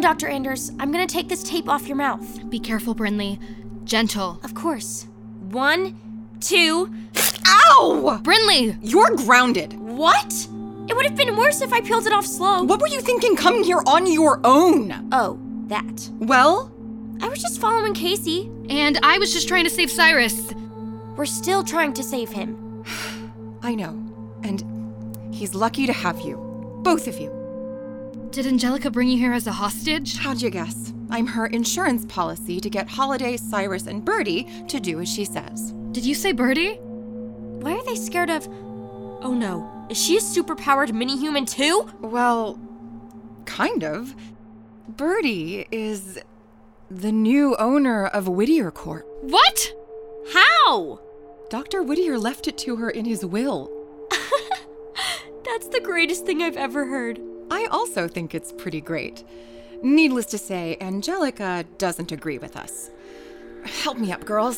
Dr. Anders. I'm gonna take this tape off your mouth. Be careful, Brinley. Gentle. Of course. 1, 2... Ow! Brinley! You're grounded. What? It would have been worse if I peeled it off slow. What were you thinking coming here on your own? Oh, that. Well? I was just following Casey. And I was just trying to save Cyrus. We're still trying to save him. I know. And he's lucky to have you. Both of you. Did Angelica bring you here as a hostage? How'd you guess? I'm her insurance policy to get Holiday, Cyrus, and Birdie to do as she says. Did you say Birdie? Why are they scared of... Oh no. Is she a superpowered mini-human too? Well, kind of. Birdie is the new owner of Whittier Corp. What? How? Dr. Whittier left it to her in his will. That's the greatest thing I've ever heard. I also think it's pretty great. Needless to say, Angelica doesn't agree with us. Help me up, girls.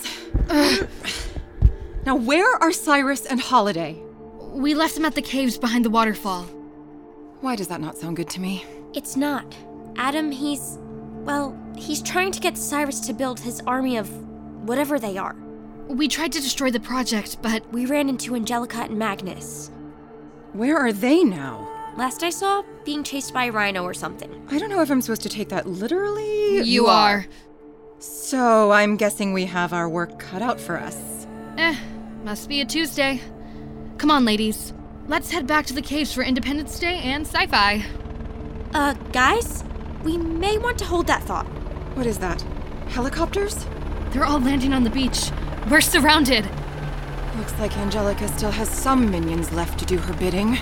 Now, where are Cyrus and Holiday? We left them at the caves behind the waterfall. Why does that not sound good to me? It's not. Adam, he's trying to get Cyrus to build his army of whatever they are. We tried to destroy the project, but We ran into Angelica and Magnus. Where are they now? Last I saw, being chased by a rhino or something. I don't know if I'm supposed to take that literally. you are. So I'm guessing we have our work cut out for us. Must be a Tuesday. Come on, ladies. Let's head back to the caves for Independence Day and sci-fi. Guys? We may want to hold that thought. What is that? Helicopters? They're all landing on the beach. We're surrounded. Looks like Angelica still has some minions left to do her bidding.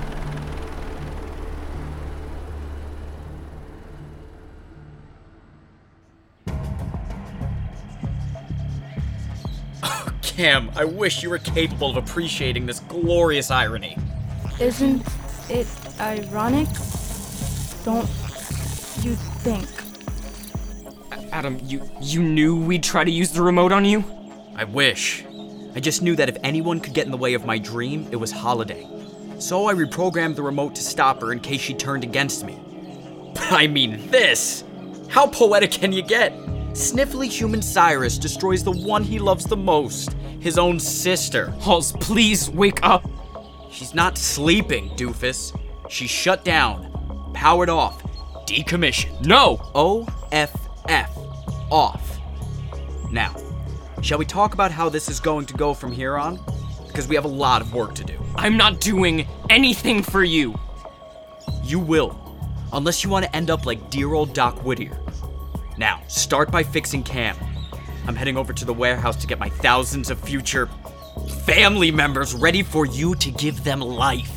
Cam, I wish you were capable of appreciating this glorious irony. Isn't it ironic? Don't you think? Adam, you knew we'd try to use the remote on you? I wish. I just knew that if anyone could get in the way of my dream, it was Holiday. So I reprogrammed the remote to stop her in case she turned against me. But I mean this! How poetic can you get? Sniffly human Cyrus destroys the one he loves the most, his own sister. Halls, please wake up. She's not sleeping, doofus. She's shut down, powered off, decommissioned. No! OFF. Off. Now, shall we talk about how this is going to go from here on? Because we have a lot of work to do. I'm not doing anything for you. You will, unless you want to end up like dear old Doc Whittier. Now, start by fixing Cam. I'm heading over to the warehouse to get my thousands of future family members ready for you to give them life.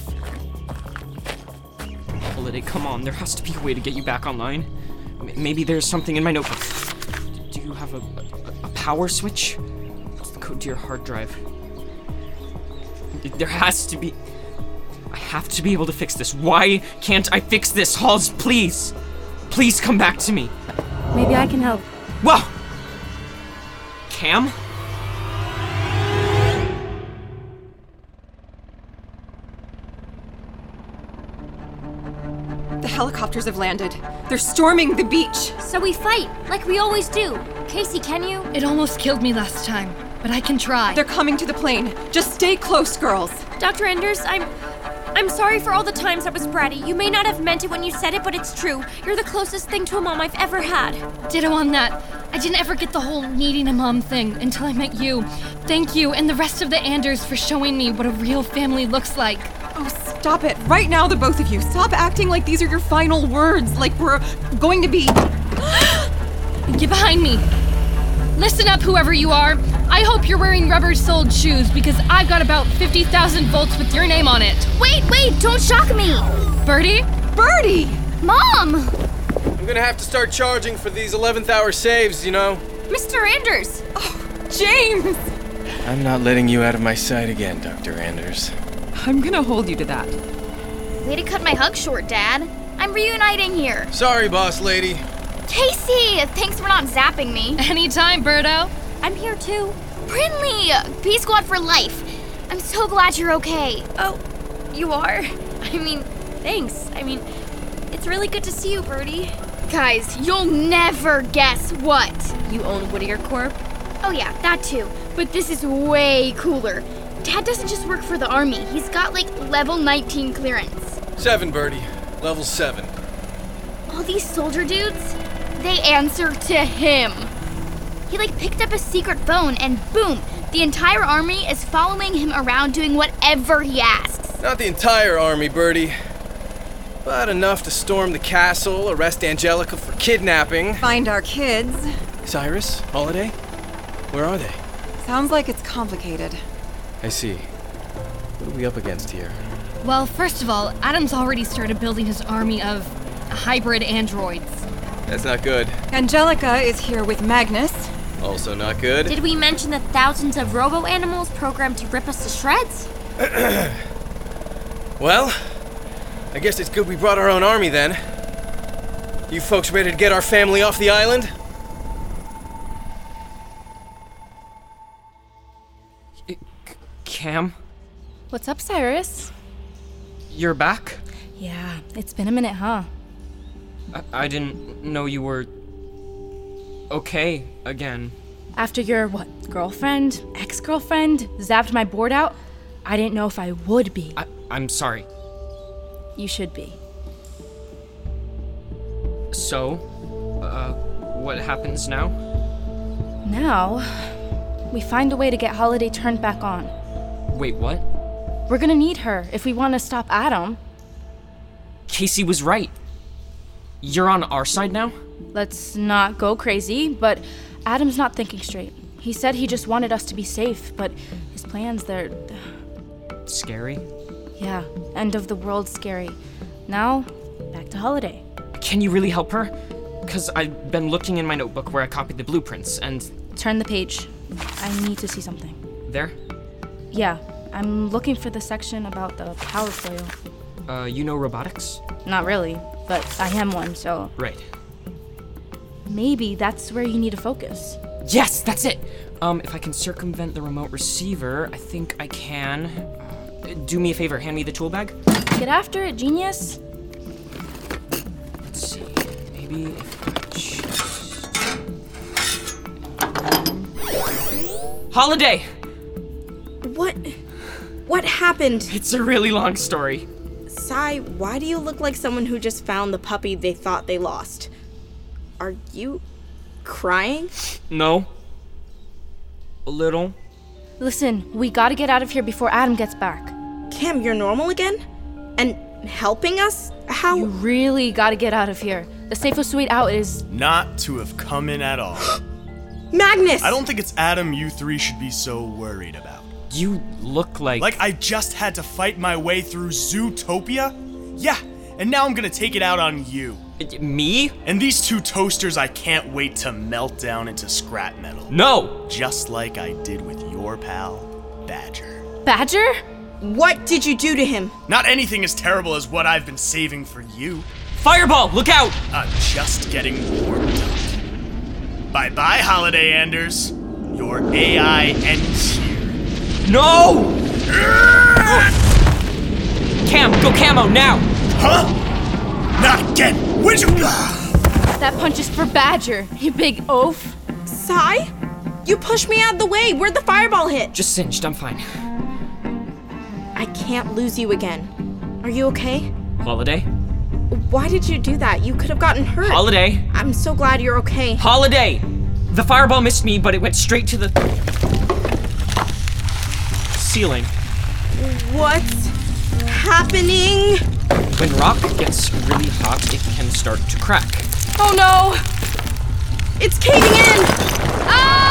Holiday, come on. There has to be a way to get you back online. Maybe there's something in my notebook. Do you have a power switch? What's the code to your hard drive? There has to be... I have to be able to fix this. Why can't I fix this? Halls, please. Please come back to me. Maybe I can help. Whoa! Cam? The helicopters have landed. They're storming the beach. So we fight, like we always do. Casey, can you? It almost killed me last time, but I can try. They're coming to the plane. Just stay close, girls. Dr. Anders, I'm sorry for all the times I was bratty. You may not have meant it when you said it, but it's true. You're the closest thing to a mom I've ever had. Ditto on that. I didn't ever get the whole needing a mom thing until I met you. Thank you and the rest of the Anders for showing me what a real family looks like. Oh, stop it. Right now, the both of you. Stop acting like these are your final words, like we're going to be... Get behind me. Listen up, whoever you are. I hope you're wearing rubber-soled shoes because I've got about 50,000 volts with your name on it. Wait, don't shock me! Birdie? Birdie! Mom! I'm gonna have to start charging for these 11th hour saves, you know? Mr. Anders! Oh, James! I'm not letting you out of my sight again, Dr. Anders. I'm gonna hold you to that. Way to cut my hug short, Dad. I'm reuniting here. Sorry, boss lady. Casey, thanks for not zapping me. Anytime, Birdo. I'm here too. Brinley, P Squad for life. I'm so glad you're okay. Oh, you are? I mean, thanks. It's really good to see you, Birdie. Guys, you'll never guess what. You own Whittier Corp? Oh yeah, that too. But this is way cooler. Dad doesn't just work for the army. He's got like level 19 clearance. 7, Birdie. Level 7. All these soldier dudes, they answer to him. He like picked up a secret phone and boom, the entire army is following him around doing whatever he asks. Not the entire army, Birdie. But enough to storm the castle, arrest Angelica for kidnapping. Find our kids. Cyrus? Holiday? Where are they? Sounds like it's complicated. I see. What are we up against here? Well, first of all, Adam's already started building his army of hybrid androids. That's not good. Angelica is here with Magnus. Also not good. Did we mention the thousands of robo-animals programmed to rip us to shreds? Well, I guess it's good we brought our own army then. You folks ready to get our family off the island? Cam, What's up, Cyrus? you're back? Yeah, it's been a minute, huh? I didn't know you were okay again. After your, girlfriend, ex-girlfriend, zapped my board out, I didn't know if I would be. I'm sorry. You should be. So, what happens now? Now, we find a way to get Holiday turned back on. Wait, what? We're gonna need her if we want to stop Adam. Casey was right. You're on our side now? Let's not go crazy, but Adam's not thinking straight. He said he just wanted us to be safe, but his plans, they're... Scary? Yeah, end of the world scary. Now, back to Holiday. Can you really help her? Because I've been looking in my notebook where I copied the blueprints, and... Turn the page. I need to see something. There? Yeah, I'm looking for the section about the power foil. You know robotics? Not really, but I am one, so Right. maybe that's where you need to focus. Yes, that's it! If I can circumvent the remote receiver, I think I can. Do me a favor, hand me the tool bag. Get after it, genius. Let's see, maybe if I just... Holiday! What happened? It's a really long story. Sai, why do you look like someone who just found the puppy they thought they lost? Are you crying? No. A little. Listen, we gotta get out of here before Adam gets back. Cam, you're normal again? And helping us? How? You really gotta get out of here. The safest way out is... Not to have come in at all. Magnus! I don't think it's Adam you three should be so worried about. You look like... Like I just had to fight my way through Zootopia? Yeah, and now I'm gonna take it out on you. Me? And these two toasters I can't wait to melt down into scrap metal. No! Just like I did with your pal, Badger. Badger? What did you do to him? Not anything as terrible as what I've been saving for you. Fireball, look out! I'm just getting warmed up. Bye-bye, Holiday Anders. Your AI ends here. No! Cam, go camo, now! Huh? Not again! Where'd you... That punch is for Badger, you big oaf. Sai? You pushed me out of the way. Where'd the fireball hit? Just singed, I'm fine. I can't lose you again. Are you okay? Holiday? Why did you do that? You could have gotten hurt. Holiday? I'm so glad you're okay. Holiday! The fireball missed me, but it went straight to the... ceiling. What's happening? When rock gets really hot, it can start to crack. Oh no! It's caving in! Ah!